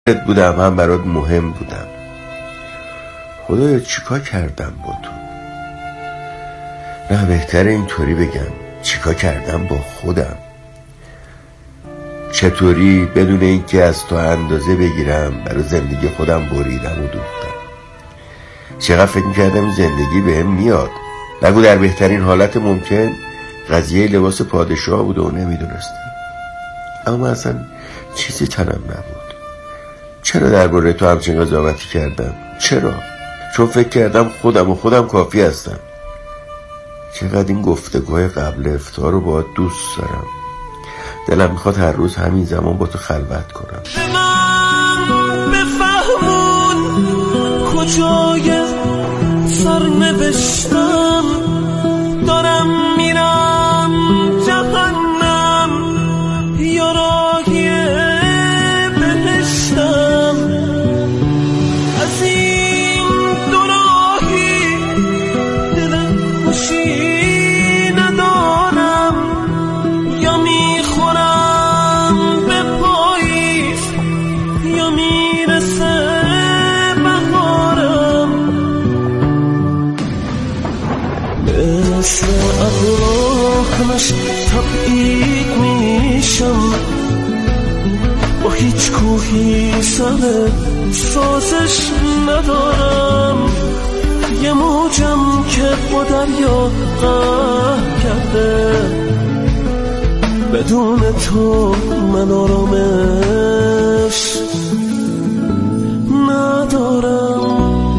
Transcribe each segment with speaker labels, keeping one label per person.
Speaker 1: بودم هم برات مهم بودم. خدایا چیکار کردم با تو؟ نه بهتره اینطوری بگم، چیکار کردم با خودم؟ چطوری بدون اینکه از تو اندازه بگیرم برای زندگی خودم بریدم و دوختم. چقدر فکر میکردم زندگی بهم میاد. نگو در بهترین حالت ممکن قضیه لباس پادشاه بود و نمیدونستم. اما اصلا چیزی تنم نبود. چرا درباره تو همچین قضاوتی کردم؟ چرا؟ چون فکر کردم خودم کافی هستم. چقدر این گفتگوهای قبل افطار رو باید دوست دارم. دلم میخواد هر روز همین زمان با تو خلوت کنم.
Speaker 2: بفهمون کجای سرنوشتم، دارم میرم جهنم یا راهی بهشتم. از این دو راهی دل خوشی ندارم، یا میخورم به پاییز یا میرسه بهارم. مثل ابرو همش تبعید میشم، با هیچ کوهی سر سازش ندارم. یه موجم که با دریا قهر کرده، بدون تو من آرامش ندارم.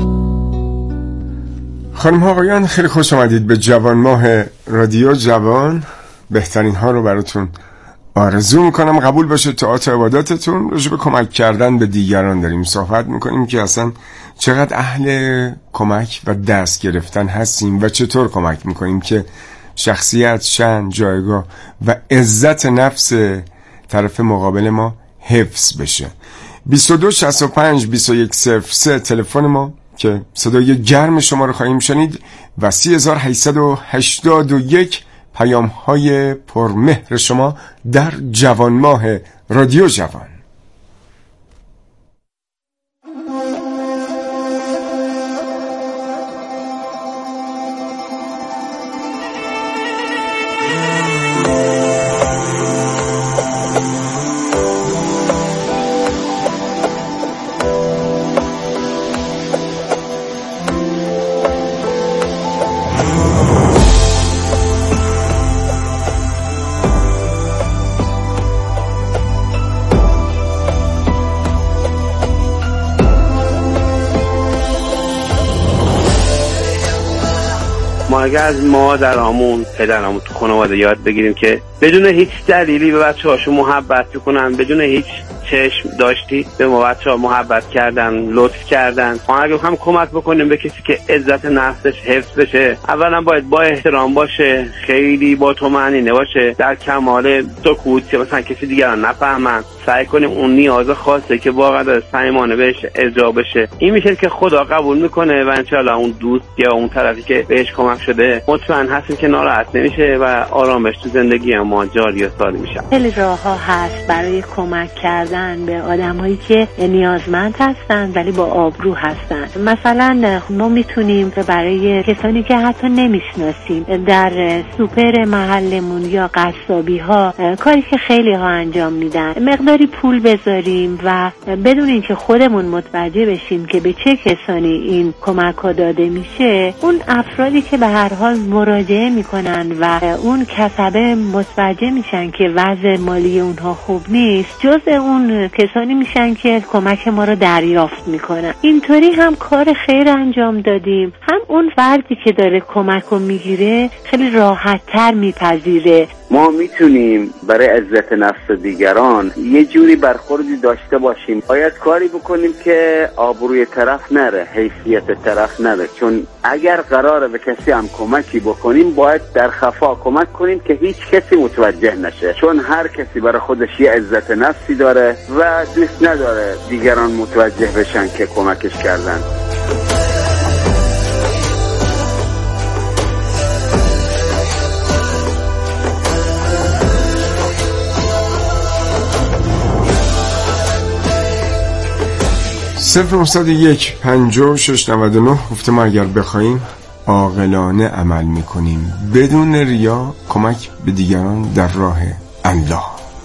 Speaker 3: خانم ها آقایان، خیلی خوش آمدید به جوان ماه رادیو جوان. بهترین ها رو براتون آرزو میکنم. قبول باشه طاعات عباداتتون. راجع به کمک کردن به دیگران داریم صحبت میکنیم که اصلا چقدر اهل کمک و دست گرفتن هستیم و چطور کمک میکنیم که شخصیت، شأن، جایگاه و عزت نفس طرف مقابل ما حفظ بشه. 22 65 21 03 تلفن ما که صدای گرم شما رو خواهیم شنید و 3881 پیام های پرمهر شما در جوان ماه رادیو جوان.
Speaker 4: ما اگر از مادرامون، پدرامون تو خانواده یاد بگیریم که بدون هیچ دلیلی به بچه‌هاشون محبت کنن، بدون هیچ چشم داشتی به ما بچه‌ها محبت کردن، لطف کردن. ما اگه هم کمک بکنیم به کسی که عزت نفسش حفظ بشه، اولا باید با احترام باشه، خیلی با طمأنینه باشه، در کمال سکوت که مثلا کسی دیگران نفهمن. سعی کنیم اون نیاز خاصه که واقعا داره صمیمانه بهش اجرا بشه. این میشه که خدا قبول میکنه و انشالله اون دوست یا اون طرفی که بهش کمک شده مطمئن هستیم که ناراحت نمیشه و آرامش تو زندگی ما جاری و ساری میشه.
Speaker 5: خیلی راه‌ها هست برای کمک کردن به آدمایی که نیازمند هستن ولی با آبرو هستن. مثلا ما میتونیم برای کسانی که حتی نمیشناسیم در سوپر محلمون یا قصابی‌ها، کاری که خیلی ها انجام میدن، مقداری پول بذاریم و بدون اینکه خودمون متوجه بشیم که به چه کسانی این کمک‌ها داده میشه، اون افرادی که به هر حال مراجعه میکنن و اون کسبه متوجه میشن که وضع مالی اونها خوب نیست، جزء اون کسانی میشن که کمک ما رو دریافت میکنن. اینطوری هم کار خیر انجام دادیم، هم اون فردی که داره کمک رو میگیره خیلی راحت تر میپذیره.
Speaker 4: ما میتونیم برای عزت نفس دیگران یه جوری برخوردی داشته باشیم. باید کاری بکنیم که آبروی طرف نره، حیثیت طرف نره. چون اگر قراره به کسی هم کمکی بکنیم، باید در خفا کمک کنیم که هیچ کسی متوجه نشه. چون هر کسی برای خودش یه عزت نفسی داره و دوست نداره دیگران متوجه بشن که کمکش کردن.
Speaker 3: 0901 5699 گفته ما اگر بخوایم عاقلانه عمل میکنیم بدون ریا، کمک به دیگران در راه الله.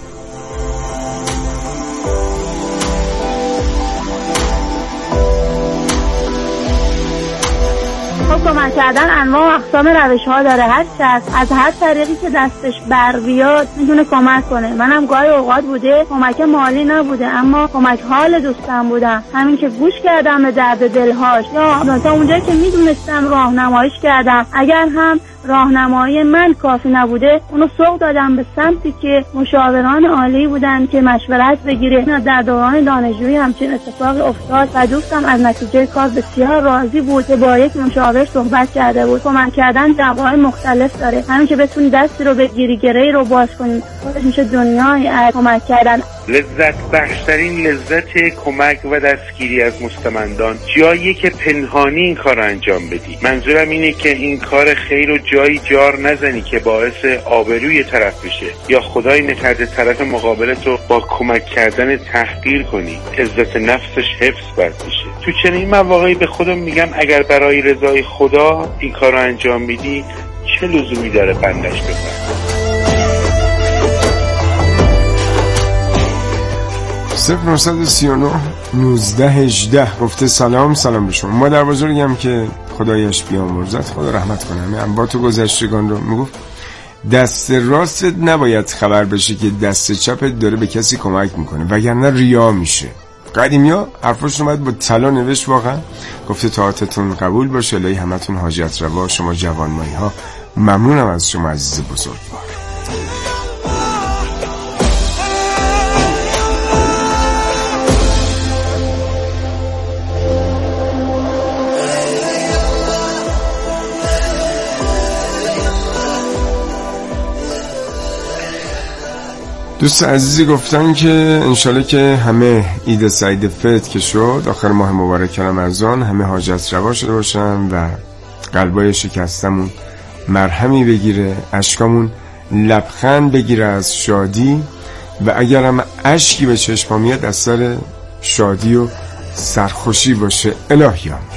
Speaker 6: کمک کردن انواع و اقسام روش‌ها داره. هر شخص از هر طریقی که دستش بر بیاد میتونه کمک کنه. منم گاهی اوقات بوده کمک مالی نبوده اما کمک حال دوستم بودم، همین که گوش کردم به درد دلهاش یا تا اونجایی که میدونستم راهنماییش کردم. اگر هم راهنمایی من کافی نبوده اونو سوق دادم به سمتی که مشاوران عالی بودن که مشورت بگیره. در دوران دانشجویی همچین اتفاقی افتاد و دوستم از نتیجه کار بسیار راضی بود که با یک مشاور صحبت کرده بود. کمک کردن جوابهای مختلف داره، همین که بتونی دستی رو بگیری گره‌ای رو باز کنی، خودش میشه دنیای از کمک کردن.
Speaker 7: لذت بخشترین لذت کمک و دستگیری از مستمندان جایی که پنهانی این کار رو انجام بدی. منظورم اینه که این کار خیر رو جایی جار نزنی که باعث آبروی طرف بشه یا خدای نکرده طرف مقابلت رو با کمک کردن تحقیر کنی، عزت نفسش حفظ بشه. تو چنین مواقعی به خودم میگم اگر برای رضای خدا این کار رو انجام میدی چه لزومی داره بندش بفرد.
Speaker 3: 0939 1918 گفته سلام به شما. ما در بزرگم که خدایش بیامرزد، خدا رحمت کنه، همه انبات و گذشتگان رو میگفت دست راستت نباید خبر بشه که دست چپت داره به کسی کمک میکنه وگرنه ریا میشه. قدیمیا حرفاشون اومد با طلا نوشت. واقعا گفته طاعتتون قبول باشه، الهی همتون حاجت روا. شما جوانمایی ها ممنونم از شما عزیز بزرگوار. دوست عزیزی گفتن که انشالله که همه عید سعید فطر که شد آخر ماه مبارک رمضان همه حاجت روا شده باشن و قلبای شکستمون مرهمی بگیره، اشکامون لبخند بگیره از شادی و اگرم اشکی به چشم میاد از سر شادی و سرخوشی باشه. الهی آمین.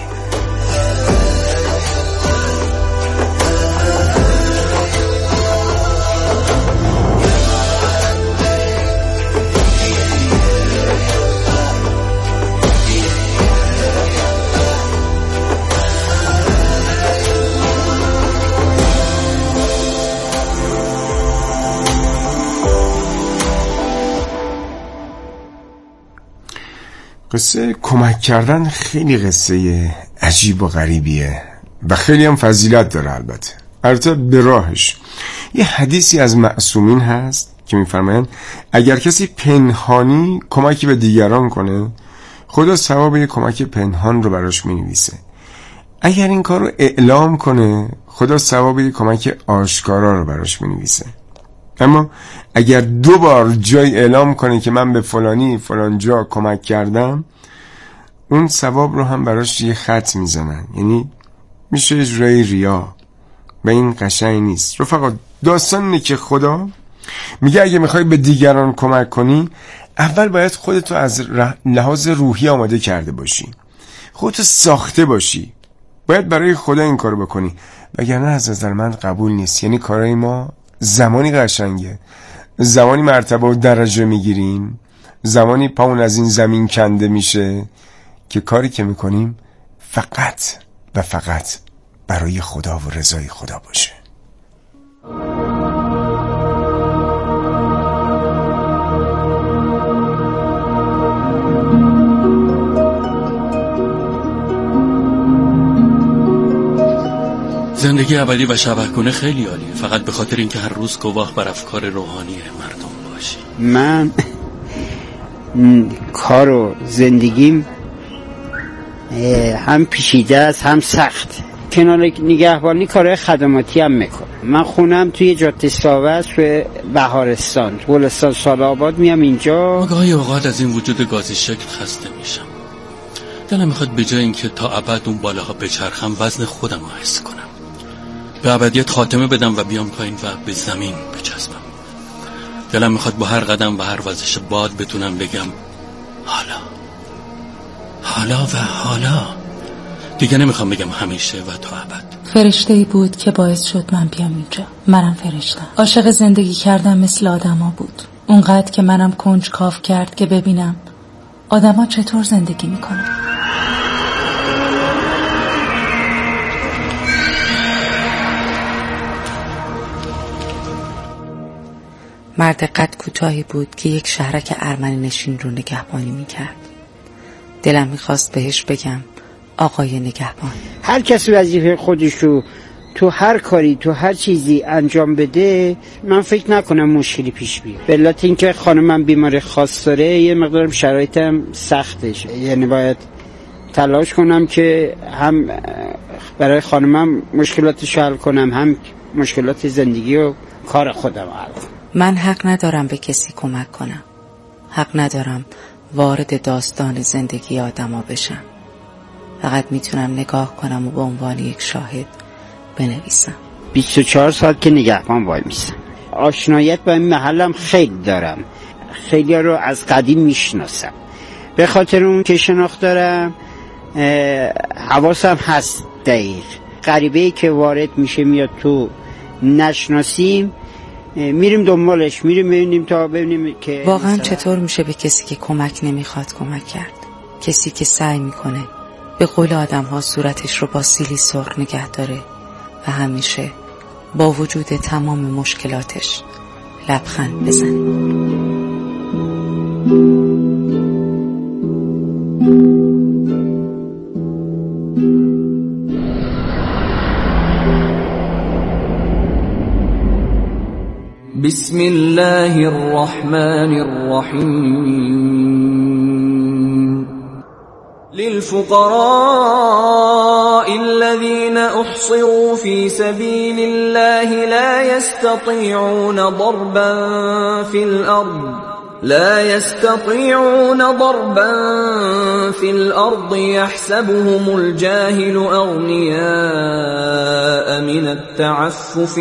Speaker 3: قصه کمک کردن خیلی قصه عجیب و غریبیه و خیلی هم فضیلت داره. البته به راهش یه حدیثی از معصومین هست که میفرمایند اگر کسی پنهانی کمکی به دیگران کنه خدا ثواب یه کمک پنهان رو براش مینویسه. اگر این کار رو اعلام کنه خدا ثواب یه کمک آشکارا رو براش مینویسه. اما اگر 2 بار جای اعلام کنه که من به فلانی فلان جا کمک کردم اون ثواب رو هم براش یه خط میزنن، یعنی میشه اجرای ریا و این قشنگ نیست. رفقا داستان اینه که خدا میگه اگه میخوای به دیگران کمک کنی اول باید خودتو از لحاظ روحی آماده کرده باشی، خودتو ساخته باشی، باید برای خدا این کارو بکنی وگرنه از نظر من قبول نیست. یعنی کارای ما زمانی قشنگه، زمانی مرتبه و درجه میگیریم، زمانی پاون از این زمین کنده میشه که کاری که میکنیم فقط و فقط برای خدا و رضای خدا باشه.
Speaker 8: زندگی ابدی و شبحگونه خیلی عالیه، فقط به خاطر اینکه هر روز گواه بر افکار روحانی مردم باشی.
Speaker 9: من کار و زندگیم هم پیچیده است هم سخت. کنار نگهبانی کارهای خدماتی هم میکنم. من خونم توی جاده ساوه است، توی بهارستان، گلستان سال‌آباد. میام اینجا
Speaker 8: گاهی اوقات از این وجود گازی شکل خسته میشم. دلم میخواد به جای اینکه تا ابد اون بالاها بچرخم وزن خودم رو حس کنم، به ابدیت خاتمه بدم و بیام پایین و به زمین بچسبم. دلم میخواد با هر قدم و هر وزش باد بتونم بگم حالا حالا دیگه نمیخوام بگم همیشه و تا ابد.
Speaker 10: فرشته‌ای بود که باعث شد من بیام اینجا. منم فرشتم. عاشق زندگی کردن مثل آدما بود. اونقدر که منم کنجکاو کرد که ببینم آدما چطور زندگی میکنن.
Speaker 11: مرد قد کوتاهی بود که یک شهرک ارمنی نشین رو نگهبانی میکرد. دلم میخواست بهش بگم آقای نگهبان.
Speaker 9: هر کسی وظیفه خودشو تو هر کاری تو هر چیزی انجام بده، من فکر نکنم مشکلی پیش بیاد. به علت اینکه خانمم بیماری خاص داره، یه مقدارم شرایطم سختش، یعنی باید تلاش کنم که هم برای خانمم مشکلاتش حل کنم، هم مشکلات زندگی و کار خودم حل کنم.
Speaker 11: من حق ندارم به کسی کمک کنم، حق ندارم وارد داستان زندگی آدما بشم. فقط میتونم نگاه کنم و به عنوان یک شاهد بنویسم.
Speaker 9: 24 سال که نگهبان وای میسم. آشنایت با این محلم خیلی دارم، خیلی رو از قدیم میشناسم. به خاطر اون که شناخت دارم، حواسم هست دقیق. غریبه‌ای که وارد میشه میاد تو نشناسیم، میریم دنبالش، میریم ببینیم تا ببینیم که
Speaker 11: واقعا چطور میشه به کسی که کمک نمیخواد کمک کرد. کسی که سعی میکنه به قول آدم ها صورتش رو با سیلی سرخ نگه داره و همیشه با وجود تمام مشکلاتش لبخند بزنه.
Speaker 2: بسم الله الرحمن الرحیم للفقراء الذين احصروا في سبيل الله لا يستطيعون ضربا في الأرض يحسبهم الجاهل أغنياء من التعفف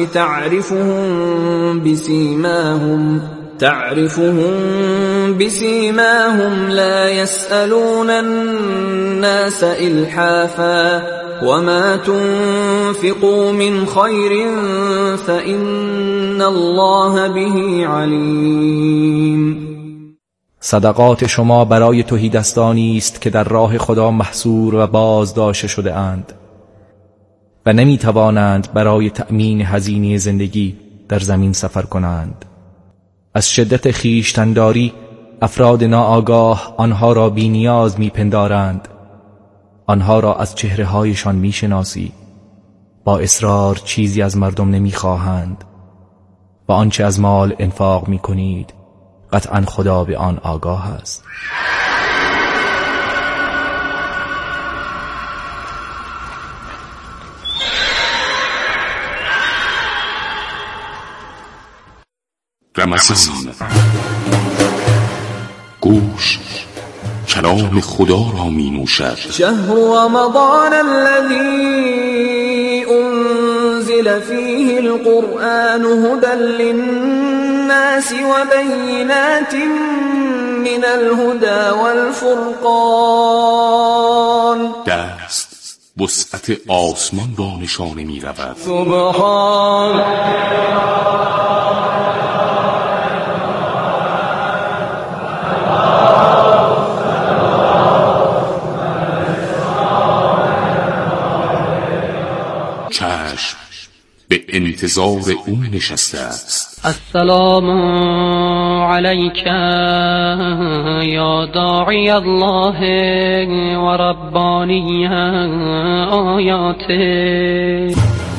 Speaker 2: تعرفهم بسيماهم لا يسألون الناس إلحافا وما تنفقوا من خير فإن الله به عليم.
Speaker 12: صدقات شما برای تهیدستانی است که در راه خدا محصور و بازداشته شده اند و نمی توانند برای تأمین هزینه زندگی در زمین سفر کنند. از شدت خویشتن‌داری افراد ناآگاه آنها را بی نیاز می پندارند. آنها را از چهره هایشان می شناسی. با اصرار چیزی از مردم نمی خواهند. و آنچه از مال انفاق می کنید قطعا خدا به آن آگاه است.
Speaker 13: رمضان، گوش کلام خدا را می نوشد.
Speaker 2: شهر رمضان الذي انزل فيه القرآن هدى للناس وبينات من الهدى والفرقان.
Speaker 13: دست وسعت آسمان را نشانه می رود.
Speaker 2: سبحان
Speaker 13: چشم به انتظار او نشسته است.
Speaker 14: السلام علیک یا داعی الله و ربانی آیاته.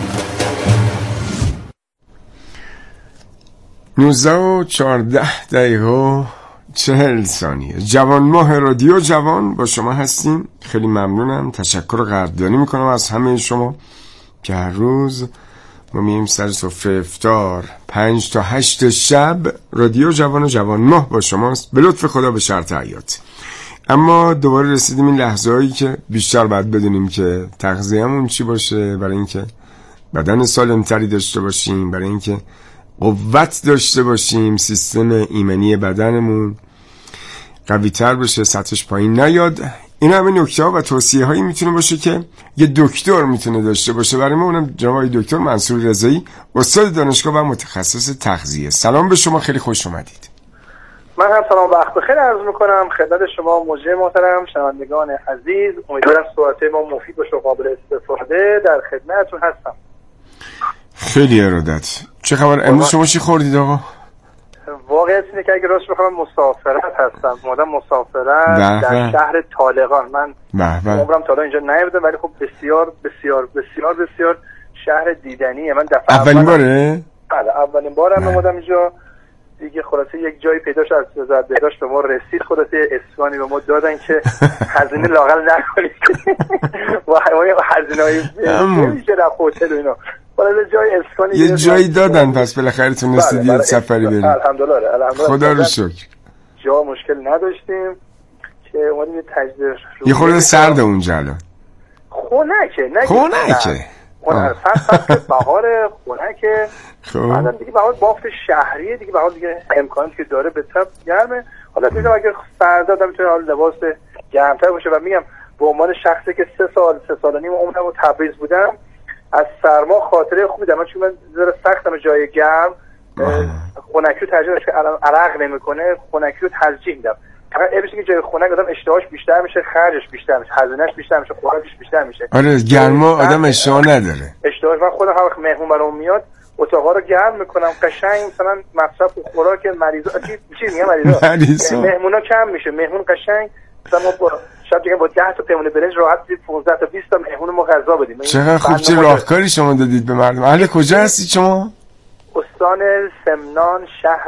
Speaker 3: 19:14:40 جوان ماه رادیو جوان با شما هستیم. خیلی ممنونم، تشکر و قدردانی میکنم از همه شما که هر روز ما میایم سر سفره افطار 5 تا 8 شب رادیو جوان و جوان ماه با شماست، به لطف خدا به شرط حیات. اما دوباره رسیدیم این لحظه هایی که بیشتر باید بدونیم که تغذیه‌مون چی باشه، برای اینکه بدن سالمتری داشته باشیم، برای اینکه قوت داشته باشیم، سیستم ایمنی بدنمون قوی تر بشه، سطحش پایین نیاد. این همه نکته ها و توصیه هایی میتونه باشه که یه دکتر میتونه داشته باشه. برای ما اونم جناب دکتر منصور رضایی، استاد دانشگاه و متخصص تغذیه. سلام به شما، خیلی خوش اومدید.
Speaker 15: من هم سلام وقت بخیر عرض میکنم خدمت شما مجری محترم، شنوندگان عزیز. امیدوارم صحبت ما مفید باشه و قابل استفاده. در خدمتتون هستم.
Speaker 3: خیلی ارادت. چه خبر امروز شما چی خوردید آقا؟
Speaker 15: واقعیت اینه که اگه راست بخوام مسافرت هستم، اومدم مسافرت در شهر طالقان. من عمرم تا حالا اینجا نیومدم، ولی خب بسیار بسیار بسیار بسیار شهر دیدنیه. من دفعه
Speaker 3: اولین باره؟
Speaker 15: بله اولین بارم اومدم اینجا دیگه. خلاصه یک جایی پیدا شد از بهداشت به ما رسید، خلاصه اسوانی به ما دادن که هزینه لاغل نکنید و هزینه‌ای نمیشه رفت هتل و اینا. خلاص جای اسکانی
Speaker 3: یه جایی دادن، پس بالاخره تونستید یه سفری برید.
Speaker 15: الحمدلله
Speaker 3: خدا رو شکر.
Speaker 15: جا مشکل نداشتیم که اومدیم یه تجربه.
Speaker 3: یه خورده سرد اونجا الان.
Speaker 15: خنکه فصل بهار خنکه. بعدم دیگه بهار بافت شهریه دیگه، بهار دیگه امکاناتی که داره به طب گرمه. حالا میگم اگه سرد آدم میتونه حال لباس گرمتر باشه. و میگم به عنوان شخصی که 3 سال و نیم عمرم رو تبریز بودم، از سرما خاطره خوبی دارم، چون من ذره سختم جای گرم. خنکی رو ترجیح میدم که عرق نمیکنه، خنکی رو ترجیح میدم. فقط عیبش که جای خنک آدم اشتهاش بیشتر میشه، خرجش بیشتر میشه، هزینه‌اش بیشتر میشه، خوراکش بیشتر میشه.
Speaker 3: آره گرما آدم اشتها نداره.
Speaker 15: اشتهاش من خودم هر وقت مهمون برام میاد اتاقا رو گرم میکنم قشنگ، مثلا مصرف خوراک مریضا چی میگم مریضا مهمونا کم میشه. مهمون قشنگ مثلا ما شاید دیگه با 10 تا پیمونه برنج راحت 15 تا 20 تا مهمون ما غذا بدیم.
Speaker 3: چقدر خوب، چه راهکاری شما دادید به مردم. اهل کجا هستید شما؟
Speaker 15: استان سمنان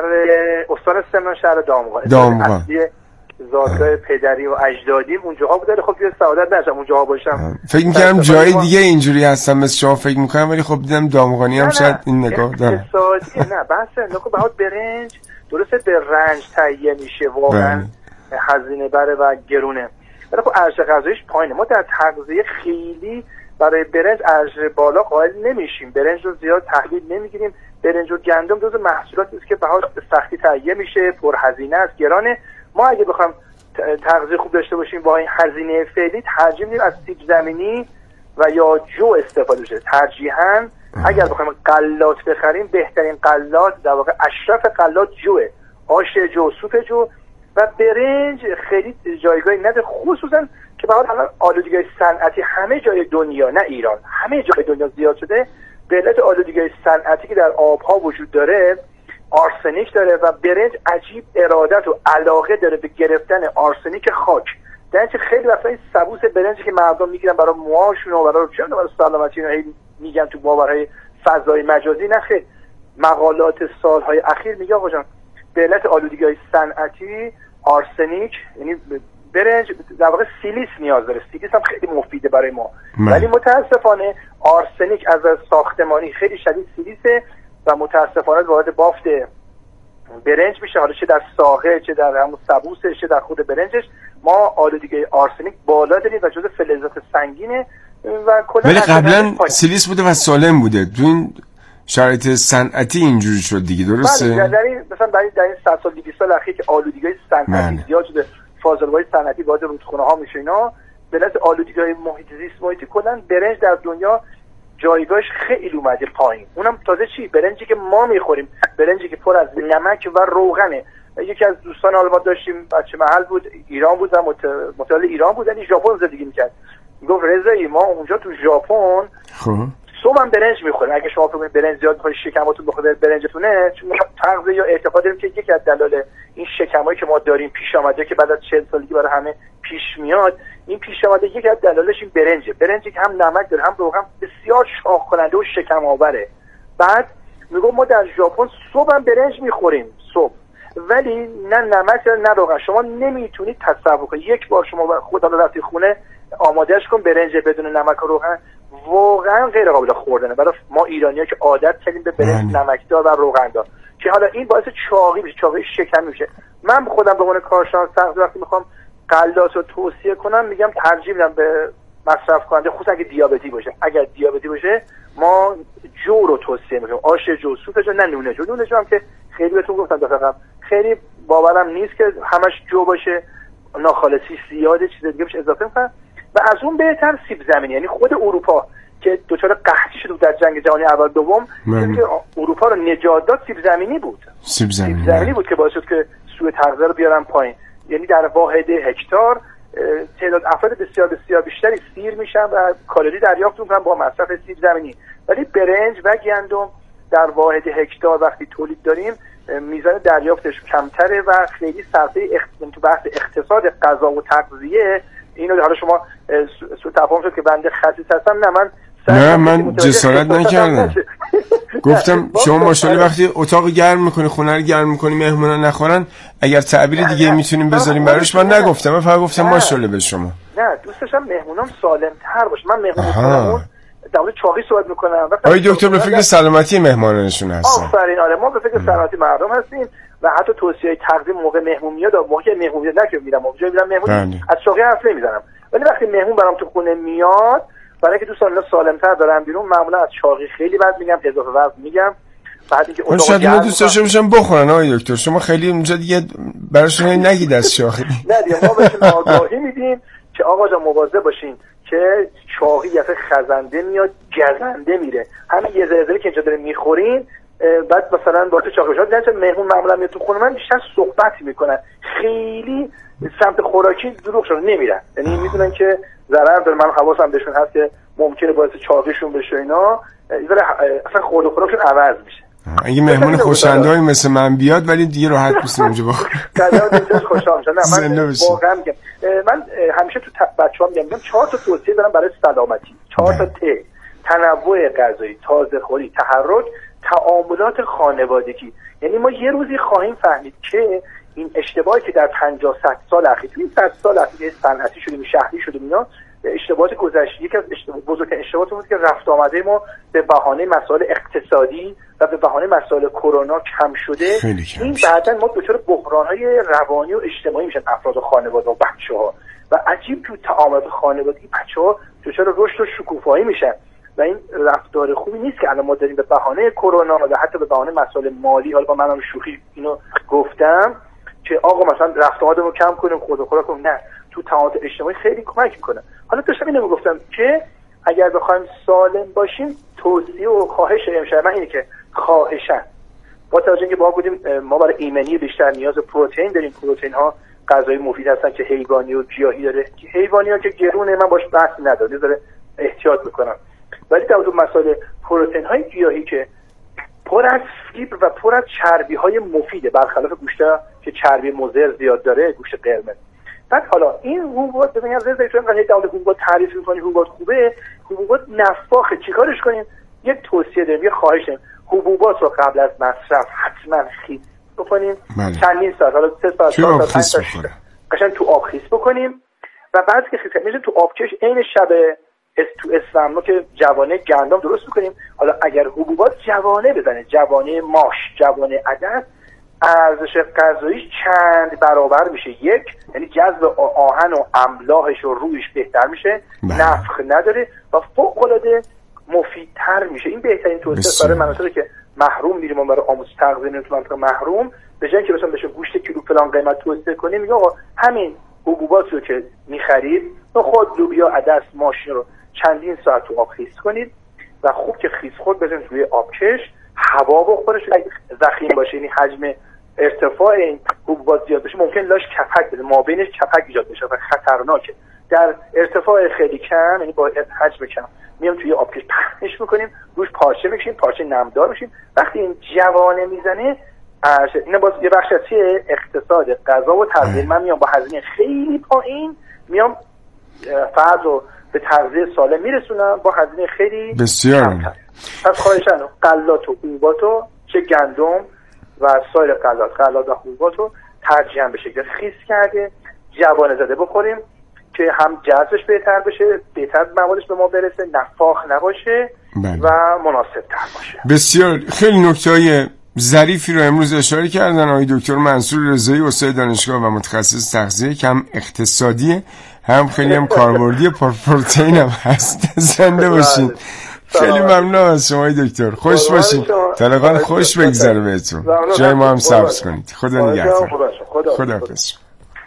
Speaker 15: شهر دامغان. زادگاه پدری و اجدادیم اونجاها بوده. خب یه سعادت نشم اونجاها باشم.
Speaker 3: فکر می‌کردم جای دیگه اینجوری هستم مثل شما فکر می‌کنم، ولی خب دیدم دامغانی هم شاید این نگاه داره.
Speaker 15: نه بحث نکو بهات برنج درسته به رنج تهیه میشه، واقعا هزینه بره و گرونه، ولی خب ارزش غذاییش پایینه. ما در تغذیه خیلی برای برنج ارزش بالا قائل نمیشیم. برنج رو زیاد تحلیل نمیگیریم. برنج و گندم جزو محصولاتی است که بهار سختی تهیه میشه، پرهزینه است، گرانه. ما اگه بخوام تغذیه خوب داشته باشیم با این هزینه فعلی، ترجیح میدیم از سیب زمینی و یا جو استفاده بشه. ترجیحاً اگر بخوایم غلات بخریم، بهترین غلات در واقع اشرف غلات جوه، آش جو، سوپ جو. و برنج خیلی جایگاهی نده، خصوصا که به حال آلودگی صنعتی همه جای دنیا، نه ایران، همه جای دنیا زیاد شده. به علت آلودگی صنعتی که در آبها وجود داره، آرسنیک داره و برنج عجیب ارادت و علاقه داره به گرفتن آرسنیک خاک. در چه خیلی وقتا این سبوس برنجی که مردم میگیرن برای موهاشون و برای سلامتی میگن تو باورهای فضای مجازی، نه خیلی مقالات سالهای اخیر میگه آقا جان به علت آلودگی صنعتی آرسنیک، یعنی برنج در واقع سیلیس نیاز داره. سیلیس هم خیلی مفیده برای ما، ولی متاسفانه آرسنیک از ساختمانی خیلی شدید سیلیسه و متاسفانه وارد بافت برنج میشه. حالا چه در ساقه، چه در همون سبوسش، چه در خود برنجش ما آلودگی آرسنیک بالا داریم و جزو فلزات سنگینه و کلا.
Speaker 3: ولی قبلا سیلیس بوده و سالم بوده، تو این شرایط صنعتی اینجوری شد دیگه، درسته؟
Speaker 15: بله، در این مثلا در این 100 سال 200 سال اخیر که آلودگی صنعتی زیاد شده، فاضلاب‌های صنعتی وارد رودخونه‌ها میشه، اینا به علت آلودگی محیط زیست محیطی کلا برنج در دنیا جایگاهش خیلی اومده پایین. اونم تازه چی؟ برنجی که ما میخوریم، برنجی که پر از نمک و روغنه. یکی از دوستان حالا ما داشتیم، بچه محل بود، ایران بود و متولد ایران بود، یعنی ژاپن زندگی میکرد. میگفت رضایی ما اونجا تو ژاپن صبح هم برنج میخوریم. اگه شما فکر برنج زیاد بخورید شکماتون بخوره برنجتونه، چون تغذیه یا اعتقاد داریم که یکی از دلایل این شکمایی که ما داریم پیش آمده که بعد از 40 سالگی برای همه پیش میاد، این پیش آمده یکی از دلایلش این برنجه. برنجی که هم نمک داره هم روغن، بسیار شاخ کننده و شکم آوره. بعد میگم ما در ژاپن صبح هم برنج میخوریم صبح، ولی نه نمک نه روغن. شما نمیتونید تصور کنید یک بار شما خودت رفتی خونه آمادهش کن برنج بدون نمک و روغن، واقعا غیر قابل خوردنه برای ما ایرانی‌ها که عادت کردیم به برنج نمکدار و روغندار، که حالا این باعث چاقی میشه، چاقی شکم میشه. من خودم به عنوان کارشناس وقتی میخوام غلات رو توصیه کنم، میگم ترجیح میدم به مصرف کننده، خصوصا اگه دیابتی باشه. اگر دیابتی باشه ما جو رو توصیه میکنیم، آش جو، سوپ جو، نه نونه جو. نونه جو هم که خیلی بهتون گفتم دفعه قبل خیلی باورم نیست که همش جو باشه. ناخالصی زیاده، چیز دیگه بهش اضافه میکنن. و از اون بهتر سیب زمینی، یعنی خود اروپا که دچار قحطی شد در جنگ جهانی اول دوم، که اروپا رو نجات داد سیب زمینی بود.
Speaker 3: سیب زمینی
Speaker 15: بود که باعث شد که سوء تغذیه رو بیارن پایین. یعنی در واحد هکتار تعداد افراد بسیار بسیار بیشتری سیر میشن و کالری دریافت میکنن با مصرف سیب زمینی. ولی برنج و گندم در واحد هکتار وقتی تولید داریم میزان دریافتش کمتره و خیلی صرفه تو بحث اقتصاد غذا و تغذیه اینو حالا شما سوء تفاهم شد که بنده خسیس هستم. نه
Speaker 3: من جسارت نکردم. گفتم شما ماشاءالله وقتی اتاق گرم میکنی، خونه رو گرم میکنی، مهمونا نخورن، اگر تعبیر دیگه میتونیم بذاریم براش. من نگفتم، من فقط گفتم ماشاءالله به شما.
Speaker 15: نه دوست داشتم مهمونام سالم تر باشه. من مهمونام در مورد چاقی صحبت میکنم.
Speaker 3: آقای دکتر به فکر سلامتی مهمانانشون هستن.
Speaker 15: آفرین. آره ما به فکر سلامتی مردم هستیم و حتی توصیه تقدیم موقع مهمون میاد، موقع مهمون میاد نه که میرم اونجا میرم مهمون از چاقی حرف نمیزنم، ولی وقتی مهمون برام تو خونه میاد برای اینکه دوستان اینا سالم‌تر دارن بیرون، معمولا از چاقی خیلی بعد میگم، اضافه وزن میگم. بعد اینکه
Speaker 3: اون شاید اینا دوست داشته باشن بخورن. آقای دکتر شما خیلی اونجا دیگه براشون نگید از چاقی.
Speaker 15: نه دیگه ما بهشون آگاهی میدیم که آقا جان مواظب باشین که چاقی یه خزنده میاد گزنده میره. همین یه زلزله که اینجا داره میخورین بعد مثلا با تو چاقی شد نه مهمون معمولا میاد تو خونه من بیشتر صحبت میکنن، خیلی سمت خوراکی دروغ شده نمیرن، یعنی میدونن که ضرر داره. من حواسم بهشون هست که ممکنه باعث چاقیشون بشه، اینا اصلا خورد و خوراکشون عوض میشه.
Speaker 3: اگه مهمون خوشنده‌ای مثل من بیاد ولی دیگه راحت میشم اونجا بخورم.
Speaker 15: قدم خوشحال میشم. نه من واقعا میگم، من همیشه تو بچه‌ها میگم 4 تا توصیه دارم برای سلامتی. 4 تا تنوع غذایی، تازه خوری، تحرک، تعاملات خانوادگی. یعنی ما یه روزی خواهیم فهمید که این اشتباهی که در 50-100 سال اخیر، این 100 سال اخیر صنعتی شدیم، شهری شدیم، اینا اشتباهات گذشته. یکی از بزرگترین اشتباهات بود که رفت آمده ما به بهانه مسائل اقتصادی و به بهانه مسائل کرونا کم شده. این بعداً ما دچار بحران‌های روانی و اجتماعی میشن افراد و خانواده و بچه‌ها، و عجیب تو تعاملات خانوادگی بچه‌ها دچار رشد و شکوفایی میشن. و این رفتار خوبی نیست که الان ما داریم به بهانه کرونا و حتی به بهانه مسائل مالی، حالا با منم شوخی اینو گفتم که آقا مثلا رفت آمدمون کم کنیم، خود و خوراک کنیم. نه، تو تعاملات اجتماعی خیلی کمک میکنه. حالا داشتم اینو میگفتم که اگر بخوایم سالم باشیم، توصیه و خواهش امشب من اینه که خواهشاً با توجه اینکه ما بودیم ما برای ایمنی بیشتر نیاز پروتئین داریم. پروتئین ها غذای مفید هستن که حیوانی و گیاهی داره. حیوانی ها که گرونه من باش بحث ندارم، داره احتیاط میکنم. ولی در اون مسائل پروتئین های گیاهی که پر از فیبر و پر از چربی های مفیده، برخلاف گوشت که چربی مضر زیاد داره، گوشت قرمز. بعد حالا این حبوبات ببینید از زیتون اینقدر در حبوبات تعریف می‌کنی، حبوبات خوبه، حبوبات نفاخه، چیکارش کنیم؟ یک توصیه داریم، یه خواهش داریم، حبوبات رو قبل از مصرف حتما خیس بکنیم. چندین ساعت، حالا 3 ساعت، 4 ساعت، 5 ساعت قشنگ تو آب خیس بکنیم و بعد که خیس میشه تو آبکش عین شب تو اسفند ما که جوانه گندم درست میکنیم. حالا اگر حبوبات جوانه بزنه، جوانه ماش، جوانه عدس، ارزش غذاییش چند برابر میشه. یک، یعنی جذب آهن و املاحش و رویش بهتر میشه، نفخ نداره و فوق العاده مفیدتر میشه. این بهترین توصیه برای مناطقی که محروم میریم و برای آموزش تغذیه تو مناطق محروم، به جای اینکه مثلا بشه گوشت کیلو فلان قیمت توصیه کنیم، میگه آقا همین حبوبات رو که میخرید، خود لوبیا، عدس، ماش رو چندین ساعت تو آب خیس کنید و خوب که خیس خود بزنید روی آبکش، هوا بخوره. اگه ضخیم باشه، یعنی حجم ارتفاع این حبوبات زیاد بشه، ممکن لاش کپک بده، مابینش کپک ایجاد بشه و خطرناکه. در ارتفاع خیلی کم، یعنی با حجم کم، میام توی آبکش پهنش میکنیم، روش پارچه میکشیم، پارچه نمدار میشیم. وقتی این جوانه میزنه، اینا باز یه بخش از اقتصاد غذا و تغذیه. من میام با هزینه خیلی پایین، میام فرد رو به تغذیه سالم میرسونم با هزینه خیلی
Speaker 3: بسیار.
Speaker 15: پس خواهشاً غلات و حبوبات رو، چه گندم و سایر غلات و حبوبات رو ترجیحاً به شکل خیس کرده جوانه زده بخوریم که هم جذبش بهتر بشه، بهتر موادش به ما برسه، نفاخ نباشه و مناسب تر باشه.
Speaker 3: بسیار. خیلی نکته‌های ظریفی رو امروز اشاره کردن آقای دکتر منصور رضایی، استاد دانشگاه و متخصص تغذیه، که هم اقتصادیه، هم خیلی هم کاربردی، پروتئین هم هست. زنده باشین. خیلی ممنونم از شما دکتر. خوش باشین. طلقان خوش بگذره بهتون. جای ما هم سبز کنید. خدا نگهدار. خدا حافظ.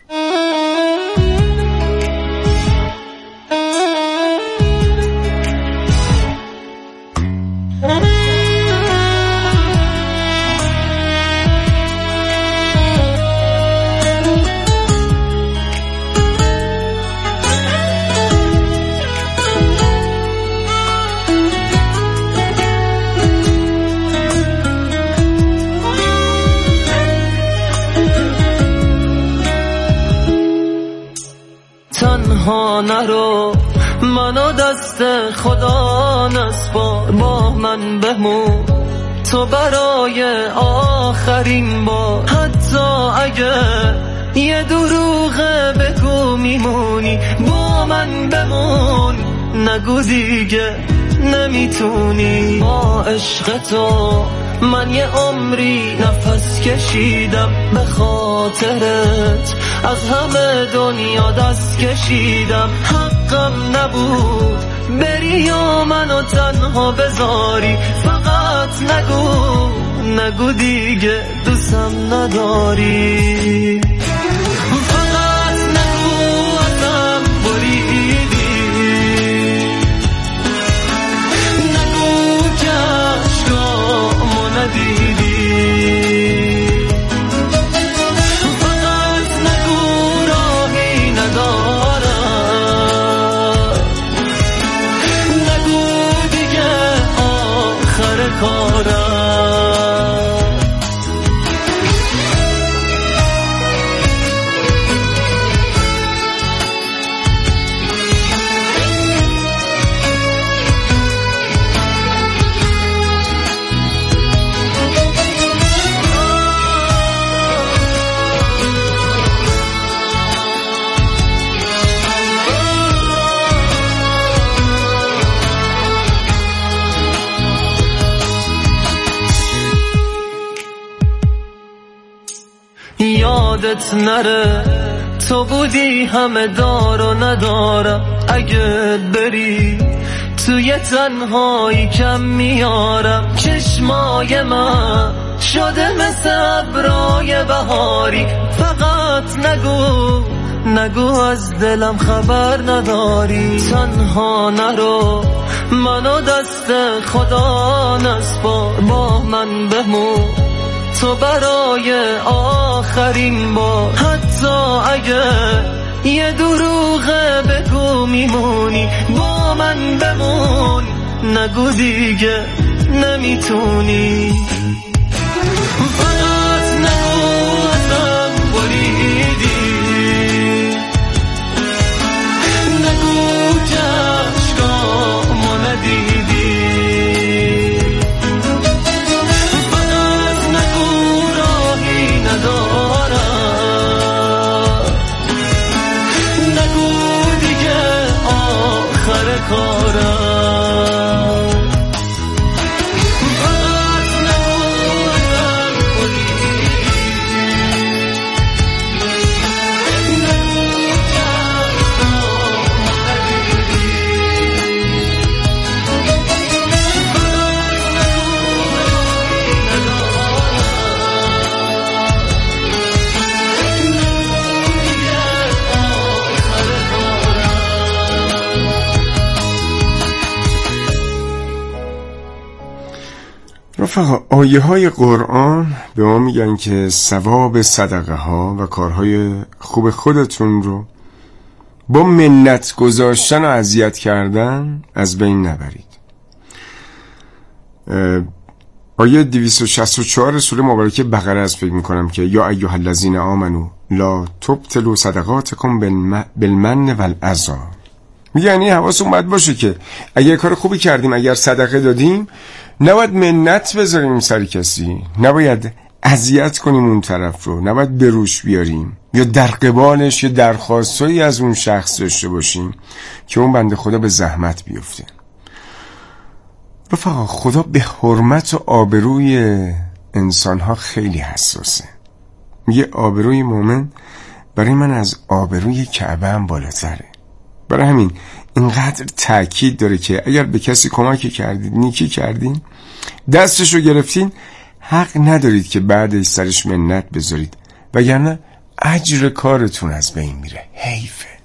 Speaker 2: تنها نرو منو دست خدا نسپار، با من بمون تو برای آخرین بار. حتی اگه یه دروغه بگو میمونی، با من بمون نگو دیگه نمیتونی. با عشق تو من یه عمری نفس کشیدم، به خاطرت از همه دنیا دست کشیدم. حقم نبود بری یا منو تنها بذاری، فقط نگو دیگه دوستم نداری. فقط نگو ازم بریدی، نگو که عشقامو ندیدی. یادت نره تو بودی همه دار و ندارم، اگه بری توی تنهایی کم میارم. چشمای من شده مثل ابرای بهاری، فقط نگو از دلم خبر نداری. تنها نرو منو دست خدا نسپار، با من بمون تو برای آخرین بار. حتی اگه یه دروغه بگو میمونی، با من بمون نگو دیگه نمیتونی. فقط نگو ازم بریدی، نگو که عشقامو ندیدی.
Speaker 3: رفقا، آیه های قرآن به ما میگن که ثواب صدقه ها و کارهای خوب خودتون رو با منت گذاشتن و اذیت کردن از بین نبرید. آیه 264 سوره مبارکه بقره است فکر میکنم که یا ایها الذین آمنو لا تبطلوا صدقاتکم بالمن والاذی. یعنی حواستون باید باشه که اگر کار خوبی کردیم، اگر صدقه دادیم، نباید منت بذاریم سر کسی، نباید اذیت کنیم اون طرف رو، نباید بروش بیاریم یا در قبالش یا درخواستایی از اون شخص داشته باشیم که اون بنده خدا به زحمت بیفته. رفقا، خدا به حرمت و آبروی انسانها خیلی حساسه. میگه آبروی مومن برای من از آبروی کعبه هم بالاتره. برای همین اینقدر تأکید داره که اگر به کسی کمک کردید، نیکی کردین، دستشو گرفتین، حق ندارید که بعدش سرش منت بذارید، وگرنه اجر کارتون از بین میره. حیفه.